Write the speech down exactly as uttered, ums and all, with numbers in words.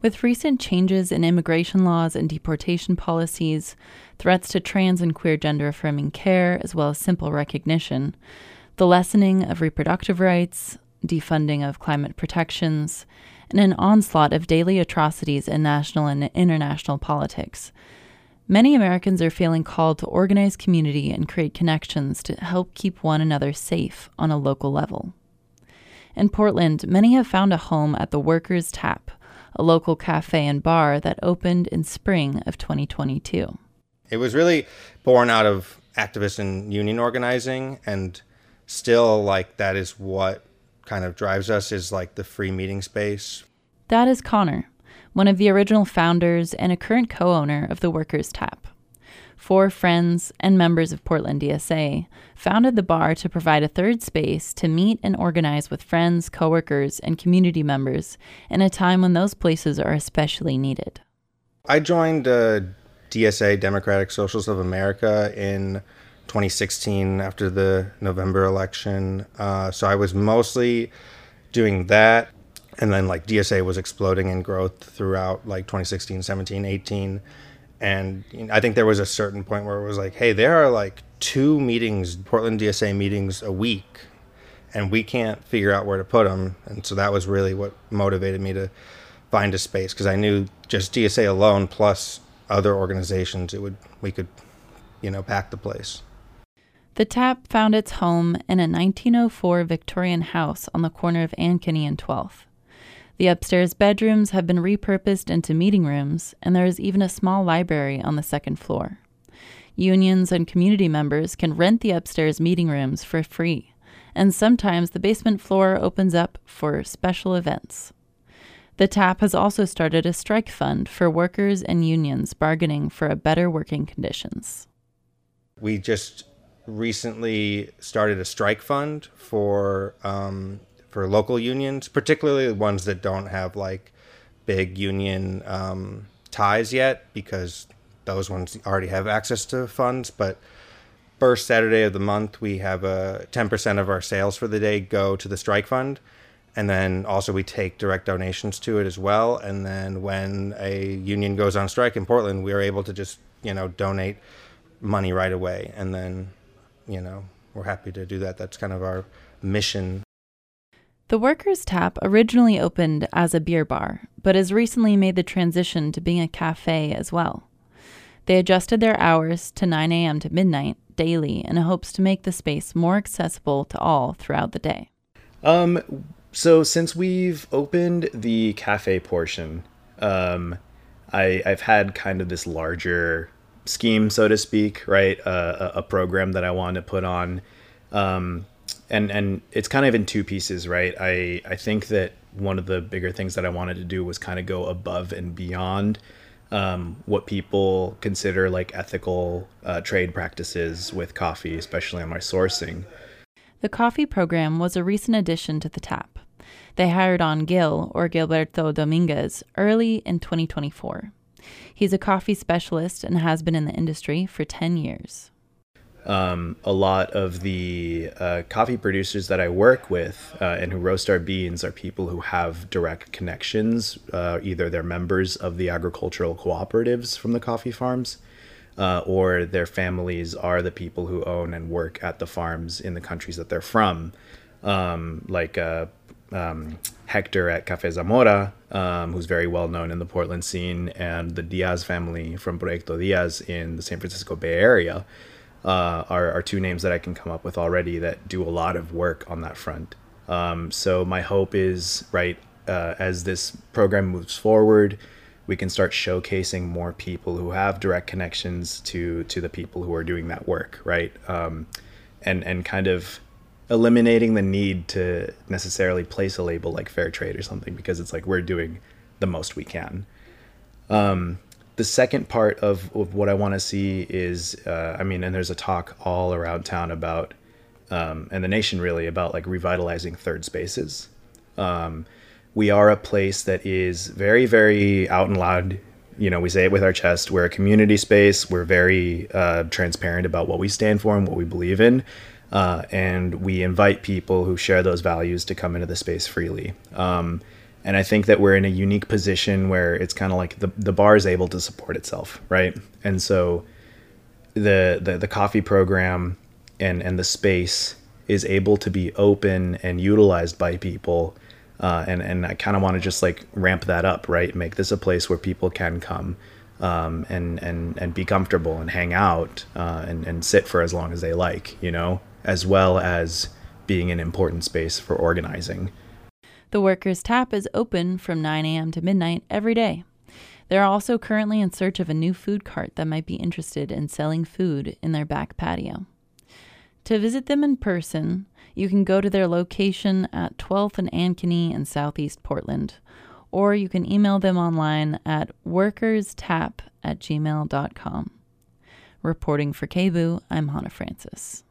With recent changes in immigration laws and deportation policies, threats to trans and queer gender affirming care, as well as simple recognition, the lessening of reproductive rights, defunding of climate protections, and an onslaught of daily atrocities in national and international politics, many Americans are feeling called to organize community and create connections to help keep one another safe on a local level. In Portland, many have found a home at the Workers' Tap, a local cafe and bar that opened in spring of twenty twenty-two. It was really born out of activist and union organizing, and still, like, that is what kind of drives us, is like the free meeting space. That is Connor, one of the original founders and a current co-owner of the Workers' Tap. Four friends and members of Portland D S A founded the bar to provide a third space to meet and organize with friends, coworkers, and community members in a time when those places are especially needed. I joined uh, D S A, Democratic Socialists of America, in twenty sixteen after the November election. Uh, so I was mostly doing that. And then like D S A was exploding in growth throughout like twenty sixteen, seventeen, eighteen. And you know, I think there was a certain point where it was like, hey, there are like two meetings, Portland D S A meetings a week, and we can't figure out where to put them. And so that was really what motivated me to find a space, because I knew just D S A alone plus other organizations, it would we could, you know, pack the place. The Tap found its home in a nineteen oh four Victorian house on the corner of Ankeny and twelfth. The upstairs bedrooms have been repurposed into meeting rooms, and there is even a small library on the second floor. Unions and community members can rent the upstairs meeting rooms for free, and sometimes the basement floor opens up for special events. The Tap has also started a strike fund for workers and unions bargaining for a better working conditions. We just recently started a strike fund for um, for local unions, particularly ones that don't have like big union um, ties yet, because those ones already have access to funds. But first Saturday of the month, we have a ten percent of our sales for the day go to the strike fund. And then also we take direct donations to it as well. And then when a union goes on strike in Portland, we are able to just, you know, donate money right away. And then, you know, we're happy to do that. That's kind of our mission. The Workers' Tap originally opened as a beer bar, but has recently made the transition to being a cafe as well. They adjusted their hours to nine a.m. to midnight daily in hopes to make the space more accessible to all throughout the day. Um, so since we've opened the cafe portion, um, I, I've had kind of this larger scheme, so to speak, right? Uh, a, a program that I wanted to put on. Um, And and it's kind of in two pieces, right? I, I think that one of the bigger things that I wanted to do was kind of go above and beyond um, what people consider like ethical uh, trade practices with coffee, especially on my sourcing. The coffee program was a recent addition to the Tap. They hired on Gil, or Gilberto Dominguez, early in twenty twenty-four. He's a coffee specialist and has been in the industry for ten years. Um, a lot of the uh, coffee producers that I work with uh, and who roast our beans are people who have direct connections. Uh, either they're members of the agricultural cooperatives from the coffee farms, uh, or their families are the people who own and work at the farms in the countries that they're from. Um, like uh, um, Hector at Café Zamora, um, who's very well known in the Portland scene, and the Diaz family from Proyecto Diaz in the San Francisco Bay Area. Uh, are, are two names that I can come up with already that do a lot of work on that front. Um, so my hope is, right, uh, as this program moves forward, we can start showcasing more people who have direct connections to to the people who are doing that work, right? Um, and, and kind of eliminating the need to necessarily place a label like fair trade or something, because it's like we're doing the most we can. Um, The second part of, of what I want to see is, uh, I mean, and there's a talk all around town about, um, and the nation really, about like revitalizing third spaces. Um, we are a place that is very, very out and loud. You know, we say it with our chest. We're a community space. We're very uh, transparent about what we stand for and what we believe in. Uh, and we invite people who share those values to come into the space freely. Um, And I think that we're in a unique position where it's kind of like the, the bar is able to support itself, right? And so the, the, the coffee program and, and the space is able to be open and utilized by people. Uh, and, and I kind of want to just like ramp that up, right? Make this a place where people can come um, and, and, and be comfortable and hang out uh, and, and sit for as long as they like, you know, as well as being an important space for organizing. The Workers Tap is open from nine a.m. to midnight every day. They're also currently in search of a new food cart that might be interested in selling food in their back patio. To visit them in person, you can go to their location at twelfth and Ankeny in Southeast Portland, or you can email them online at workerstap at gmail dot com. Reporting for K B O O, I'm Hannah Francis.